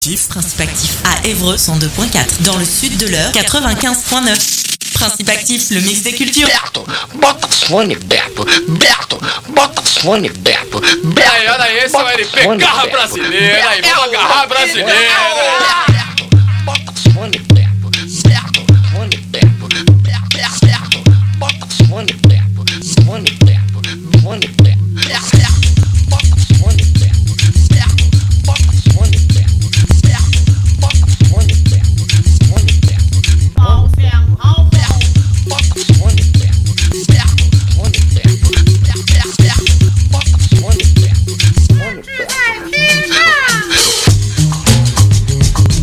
Principe Actif à Évreux 102.4, dans le sud de l'Eure 95.9. Principe Actif, le mix des cultures. Beto, bota fone, Beto. Beto, bota fone, Beto. Aí, olha aí, esse é o LP Garra Brasileira. Aí, vamos agarrar brasileira. Beto, bota fone, Beto. Beto, fone, Beto. Beto, bota fone, Beto. Fone, Beto. Fone, Beto. Bota fone, Beto. Beto, bota fone, Beto. Beto, bota fone, Beto. Fone, Beto. Bota fone, Beto. Beto, fone, Beto. Bota fone, Beto. Fone, Beto.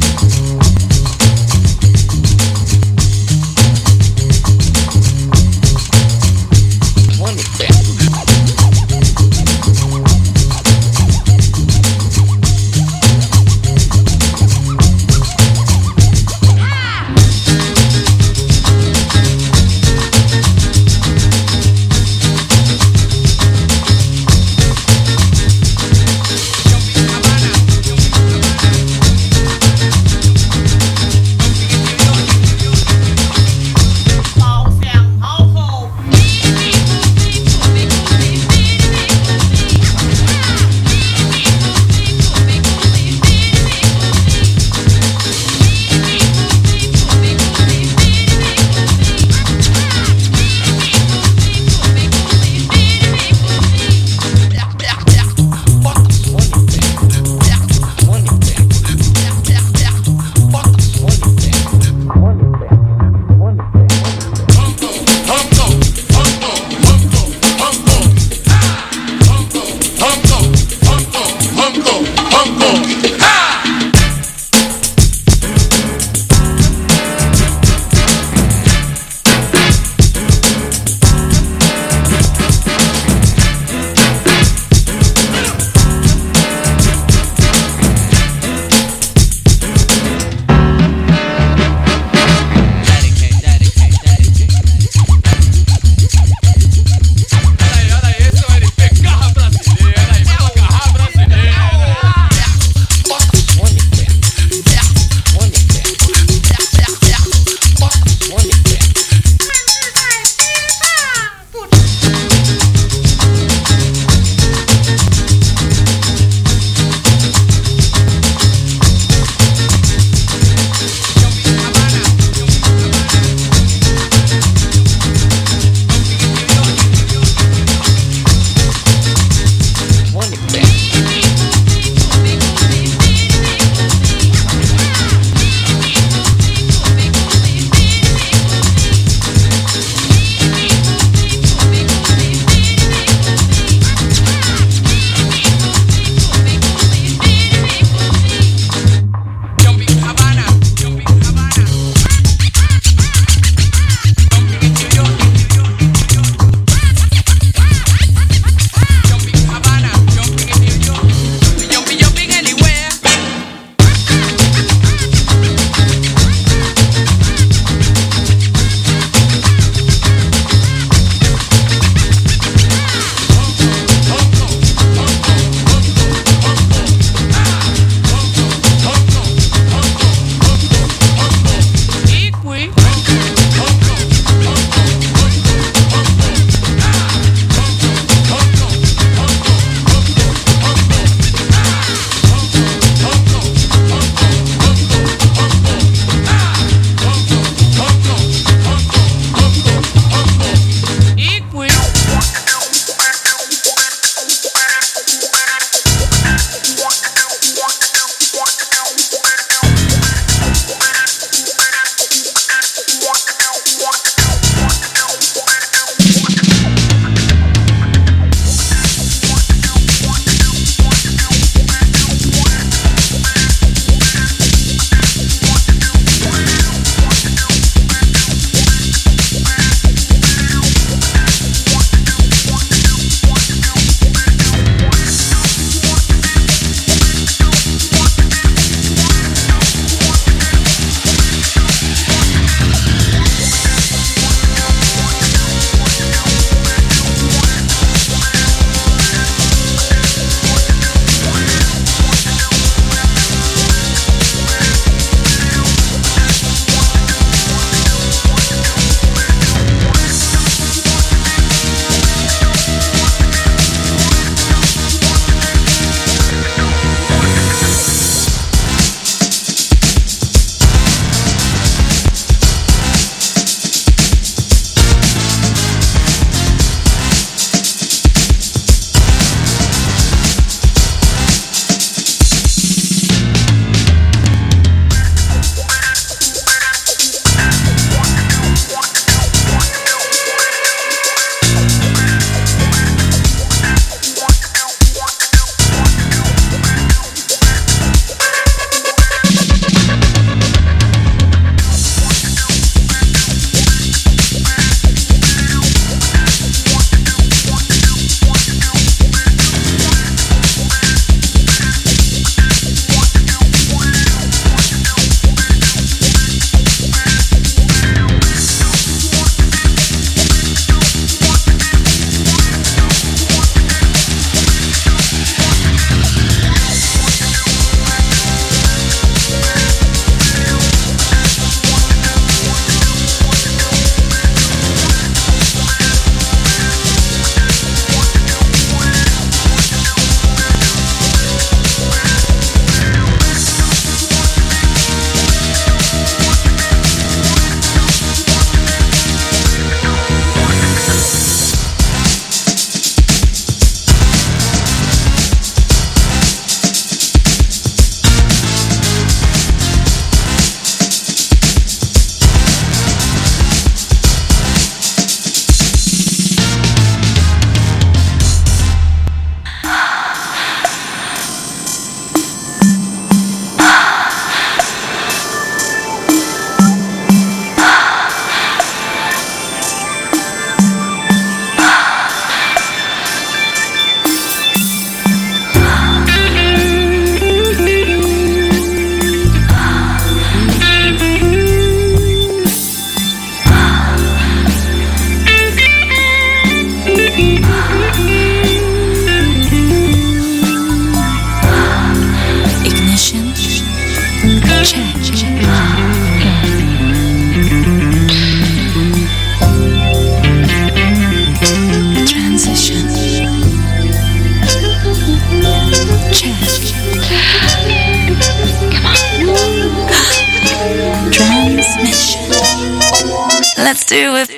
Let's do it.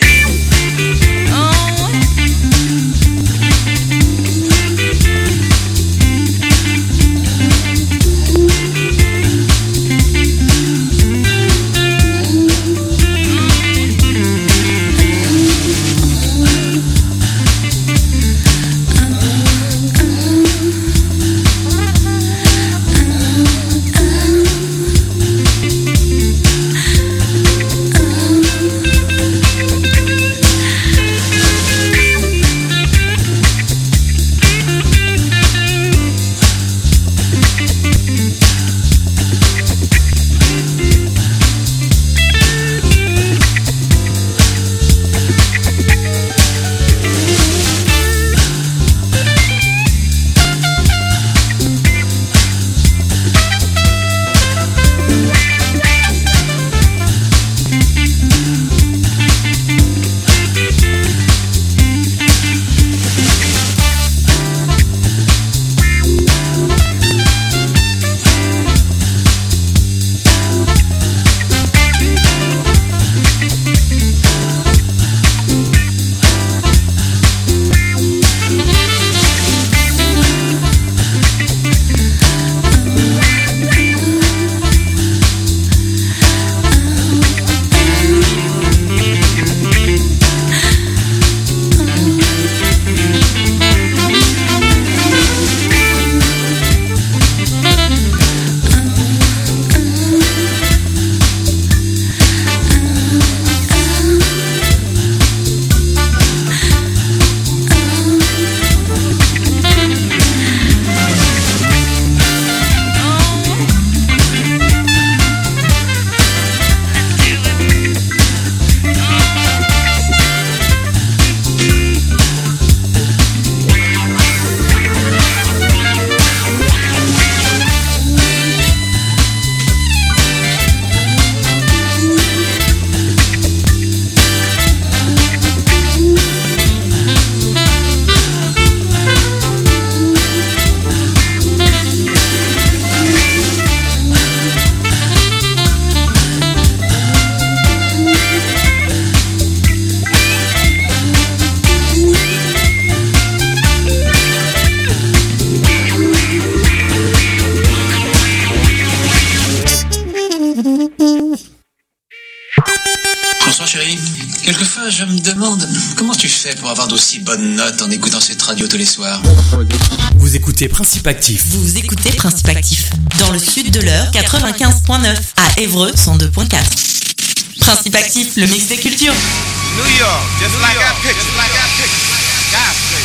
Quelquefois, je me demande comment tu fais pour avoir d'aussi bonnes notes en écoutant cette radio tous les soirs. Vous écoutez Principe Actif. Vous écoutez Principe Actif. Dans le sud de l'heure, 95.9. À Évreux, 102.4. Principe Actif, le mix des cultures. New York, just like I pictured. Gossip,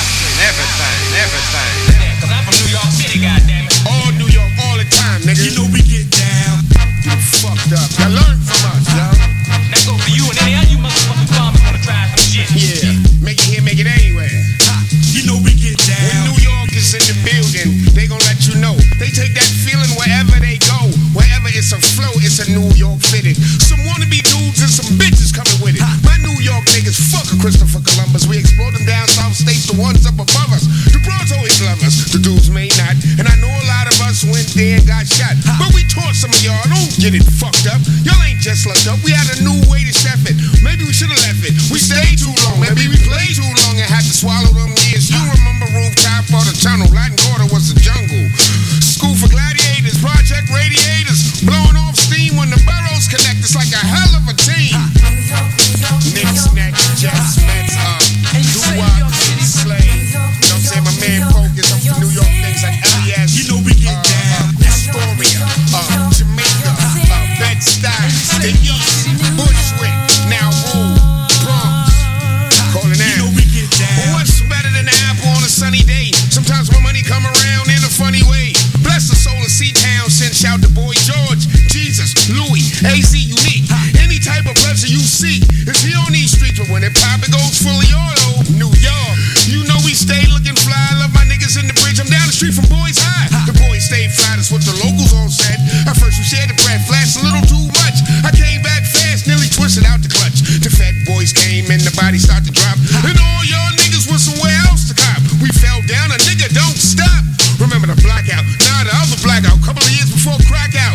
everything. Cause I'm from New York City, goddammit. All New York, all the time, nigga. You know we get down. You fucked up. You learn from us, yo. Now go for you and any other you motherfucking bombers wanna try some shit. Yeah, make it here, make it anywhere. You know we get down. When New York is in the building, they gon' let you know. They take that feeling wherever they go. Wherever it's a flow, it's a New York fitted. Some wannabe dudes and some bitches coming with it. My New York niggas fuck a Christopher Columbus. We explore them down south states, the ones up above us. The bros always love us, the dudes may not. And I know a lot of us went there and got shot. But we taught some of y'all, don't get it fucked up. Y'all ain't just left up, we had a new way to chef it. Maybe we should've left it. We stayed too long, maybe we played too long and had to swallow them years. You remember rooftop or the tunnel, Latin Quarter was the jungle. School for gladiators, project radiators, blowing off steam when the boroughs connect. It's like a hell of a team. Knicks, Nets, Jets, Mets, doo-wop, Slay. You know what I'm saying? My man Focus, I'm from New York, things like Elias. You know we get down. Astoria, Jamaica, Bed-Stuy, the East, Bushwick, now Rule, Bronx. Calling out. You know we get down. But what's better than an apple on a sunny day? Sometimes my money come around in a funny way. Bless the soul of C-Town, send shout to Boy George, Jesus, Louis, AZ, Unique. Any type of pleasure you seek is here on these streets, but when it pop, it goes fully auto. New York, you know we stay looking fly. Love my niggas in the bridge. I'm down the street from Boys High. The boys stay fly, that's what the locals all said. At first we shared the bread, flashed a little too much. I came back fast, nearly twisted out the clutch. The fat boys came and the body started to drop. And all y'all niggas was somewhere else to cop. We fell down, a nigga don't stop. Remember the blackout? Nah, the other blackout. Couple of years before crack out.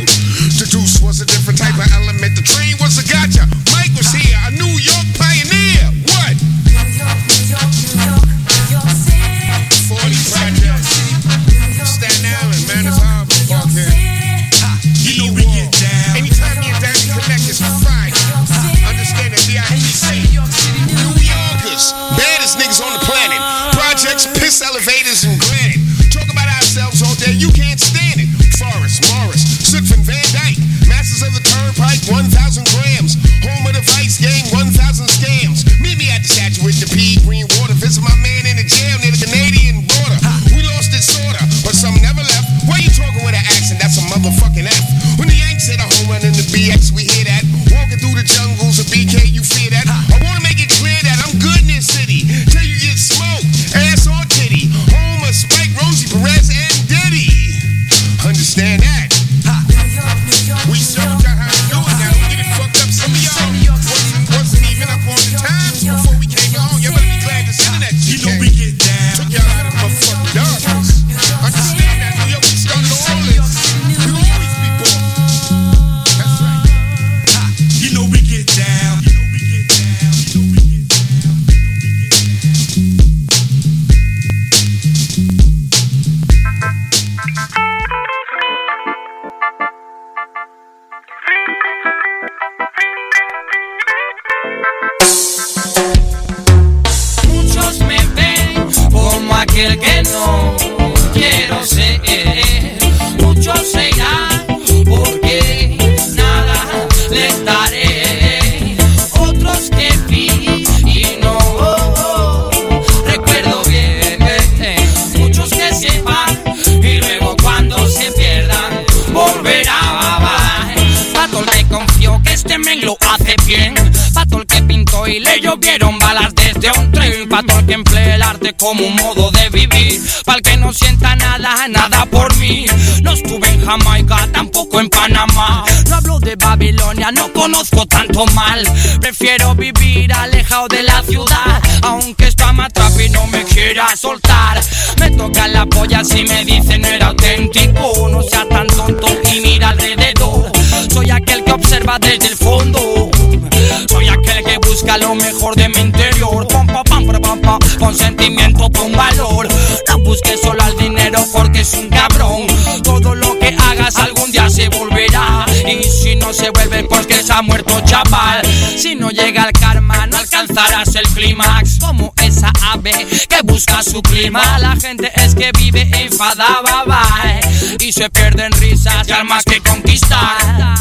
aquel que no quiero ser. Muchos se irán porque nada les daré. Otros que vi y no recuerdo bien. Muchos que se van y luego cuando se pierdan volverán. Pato el que confió que este men lo hace bien. Pato el que pintó y le llovieron balas desde un tren. Pato el que emplea el arte como un modo de vivir. Pa'l que no sienta nada, nada por mí. No estuve en Jamaica, tampoco en Panamá. No hablo de Babilonia, no conozco tanto mal. Prefiero vivir alejado de la ciudad, aunque esto me atrape y no me quiera soltar. Me toca la polla si me dicen era auténtico. No sea tan tonto y mira alrededor. Soy aquel que observa desde el fondo. Soy aquel que busca lo mejor de mi interior. Pam, pam, pam, pam, pam, con sentimiento, con valor. No busques solo al dinero porque es un cabrón. Todo lo que hagas algún día se volverá. Y si no se vuelve porque se ha muerto, chaval. Si no llega el karma no alcanzarás el clímax. Como esa ave que busca su clima. La gente es que vive enfadada, bye, y se pierden risas y almas que conquistar.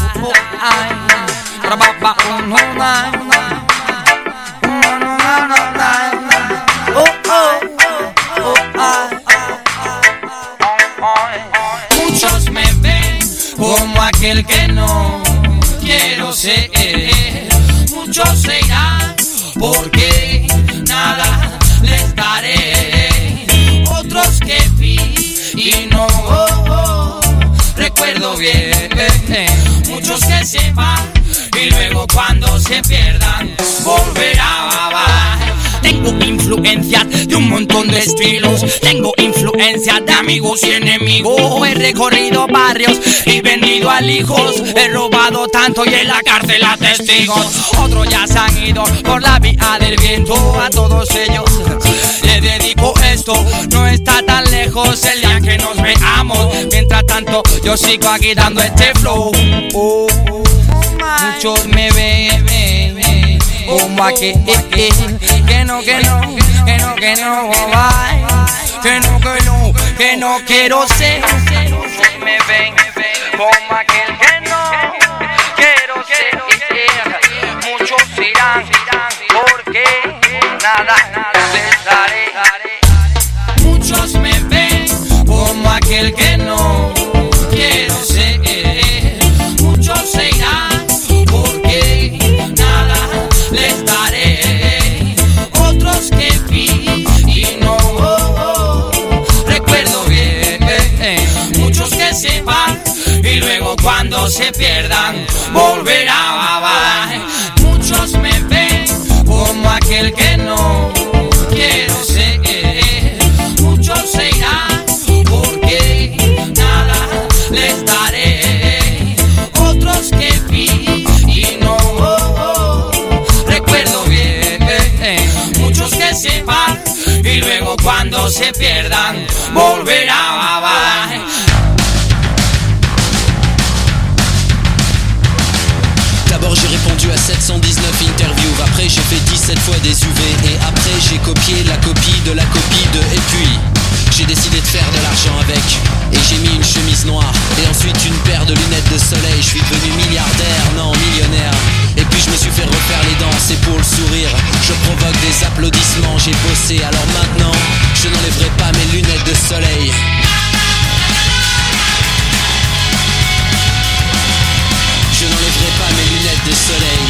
Muchos me ven como aquel que no quiero ser. Muchos se irán porque nada les daré. Otros que vi y no recuerdo bien. Muchos que se van y luego cuando se pierdan volverán. Tengo influencias de un montón de estilos. Tengo influencias de amigos y enemigos. He recorrido barrios y vendido alijos. He robado tanto y en la cárcel a testigos. Otros ya se han ido por la vía del viento. A todos ellos les dedico esto. No está tan lejos el día que nos veamos. Mientras tanto yo sigo aquí dando este flow. Muchos me ven como aquel que no, ay, que no quiero ser. Muchos me ven como aquel que no quiero ser. Muchos irán porque nada les daré. Muchos me ven como aquel que no quiero ser. Muchos se irán porque nada les daré. Otros que vi y no recuerdo bien. Muchos que se van y luego cuando se pierdan volverán. Muchos me ven como aquel que no quiero ser. Muchos se irán porque nada les daré. Otros que vi y no recuerdo bien. Muchos que se van y luego cuando se pierdan volverán. D'abord j'ai répondu à 719 interviews. Après j'ai fait 17 fois des UV. Et après j'ai copié la copie de la copie de. Et puis j'ai décidé de faire de l'argent avec. Et j'ai mis une chemise noire et ensuite une paire de lunettes de soleil. Je suis devenu milliardaire, non millionnaire. Et puis je me suis fait refaire les dents, c'est pour le sourire. Je provoque des applaudissements, j'ai bossé. Alors maintenant je n'enlèverai pas mes lunettes de soleil. Je n'enlèverai pas mes lunettes de soleil.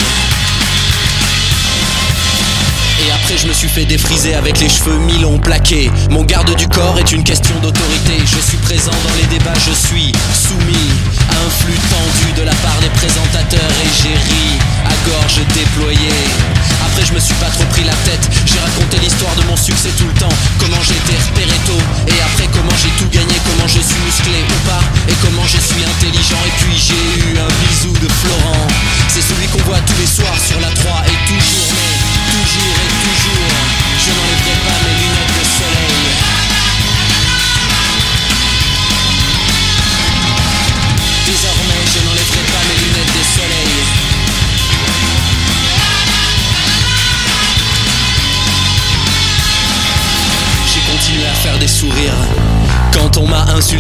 Et après je me suis fait défriser avec les cheveux mi-longs plaqués. Mon garde du corps est une question d'autorité. Je suis présent dans les débats, je suis soumis à un flux tendu de la part des présentateurs. Et j'ai ri à gorge déployée. Après je me suis pas trop pris la tête. J'ai raconté l'histoire de mon succès tout le temps. Comment j'ai été repéré tôt. Et après comment j'ai tout gagné. Comment je suis musclé ou pas. Et comment je suis intelligent. Et puis j'ai eu un bisou de Florent. C'est celui qu'on voit tous les soirs sur la 3. Et toujours mais toujours et toujours, je n'enlèverai pas mes lunettes de soleil. Désormais, je n'enlèverai pas mes lunettes de soleil.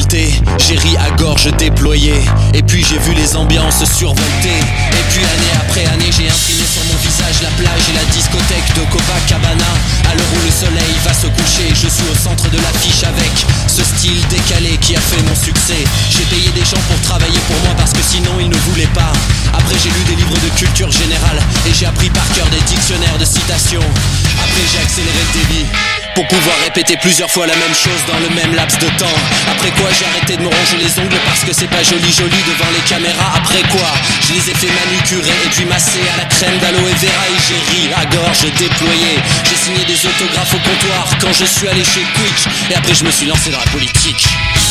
révolté, j'ai ri à gorge déployée. Et puis j'ai vu les ambiances survoltées. Et puis année après année, j'ai imprimé sur mon visage la plage et la discothèque de Copacabana. À l'heure où le soleil va se coucher, je suis au centre de l'affiche avec ce style décalé qui a fait mon succès. J'ai payé des gens pour travailler pour moi parce que sinon ils ne voulaient pas. Après j'ai lu des livres de culture générale et j'ai appris par cœur des dictionnaires de citations. Après j'ai accéléré le débit pour pouvoir répéter plusieurs fois la même chose dans le même laps de temps. Après quoi j'ai arrêté de me ronger les ongles parce que c'est pas joli devant les caméras. Après quoi je les ai fait manucurer et puis masser à la crème d'aloe vera. Et j'ai ri à gorge déployée. J'ai signé des autographes au comptoir quand je suis allé chez Quick. Et après je me suis lancé dans la politique.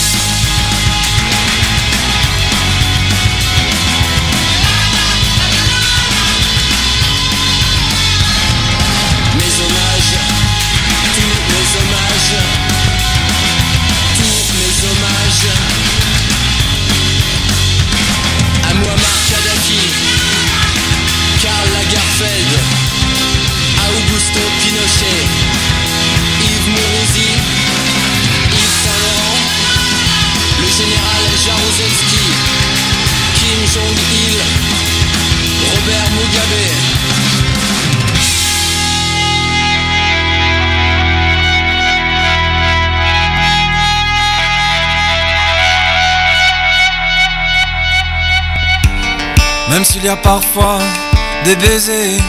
À Muammar Kadhafi, Karl Lagerfeld, à Augusto Pinochet, Yves Mourouzi, Yves Saint Laurent, le général Jaruzelski, Kim Jong-il, Robert Mugabe. Même s'il y a parfois des baisers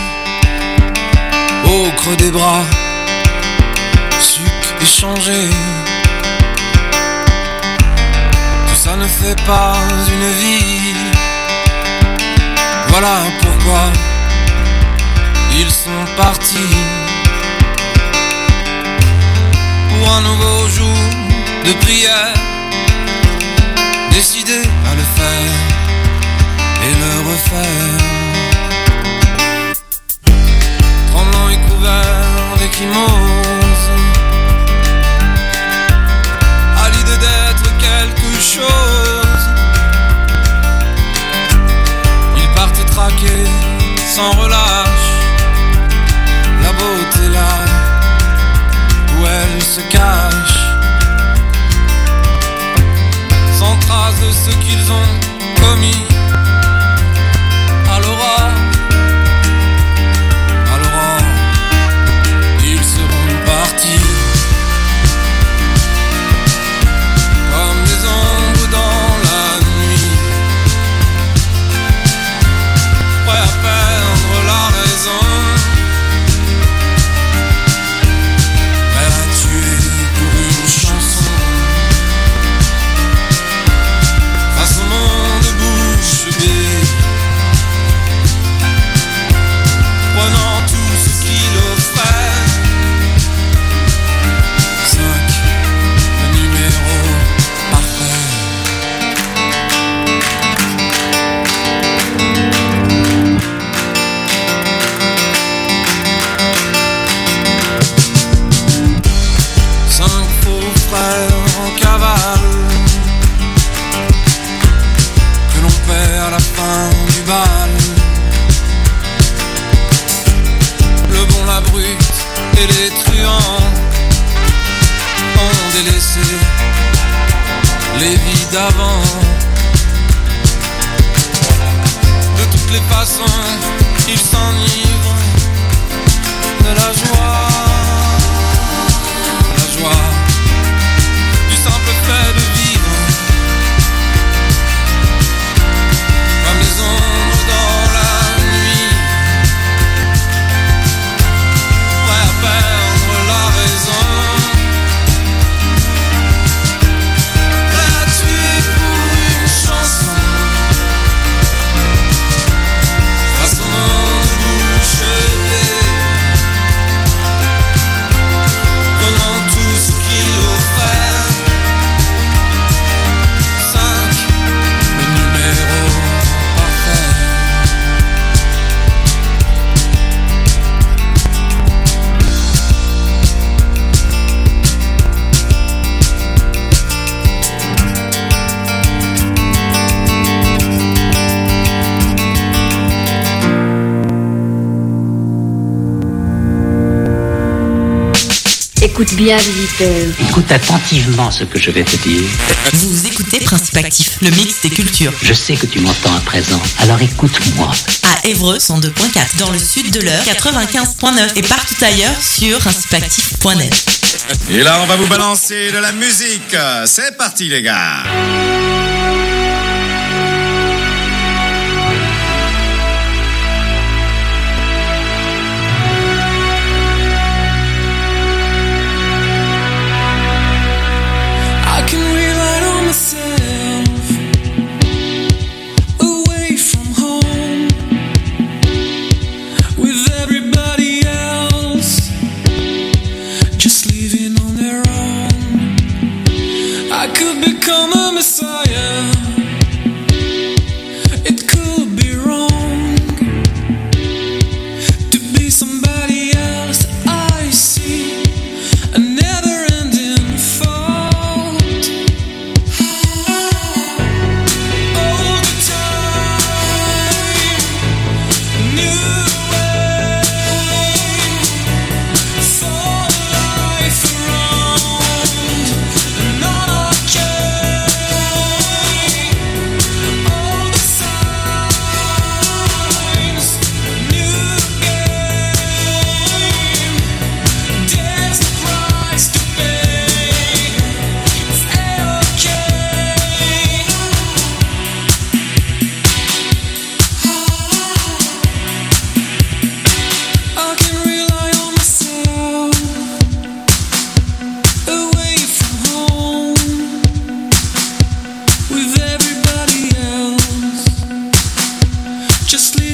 au creux des bras, suc échangé, tout ça ne fait pas une vie. Voilà pourquoi ils sont partis pour un nouveau jour de prière, décidés à le faire et le refaire. Tremblant et couvert d'échymose, à l'idée d'être quelque chose, ils partent traquer sans relâche la beauté là où elle se cache, sans trace de ce qu'ils ont commis. À l'aurore, ils seront partis comme des ombres dans la nuit, prêts à perdre la raison, prêts à tuer pour une chanson, face au monde bouche bée, prenant tout ce qu'il offrait. 5, le numéro parfait. Cinq faux frères en cavale que l'on perd à la fin du bal. Le bon, la brute et les truands ont délaissé les vies d'avant. De toutes les façons, ils s'enivrent de la joie du simple fait de vivre, comme les ombres dans la nuit, prêts à perdre la raison, prêts à tuer pour une chanson, face au monde bouche Écoute bien, visiteur. Écoute attentivement ce que je vais te dire. Vous écoutez Principe Actif, le mix des cultures. Je sais que tu m'entends à présent, alors écoute-moi. À Évreux 102.4, dans le sud de l'Eure 95.9 et partout ailleurs sur principeactif.net. Et là, on va vous balancer de la musique. C'est parti, les gars. Become a messiah. It could be wrong to be somebody else. I see a never-ending fault all the time. New way for life around, and all I just leave.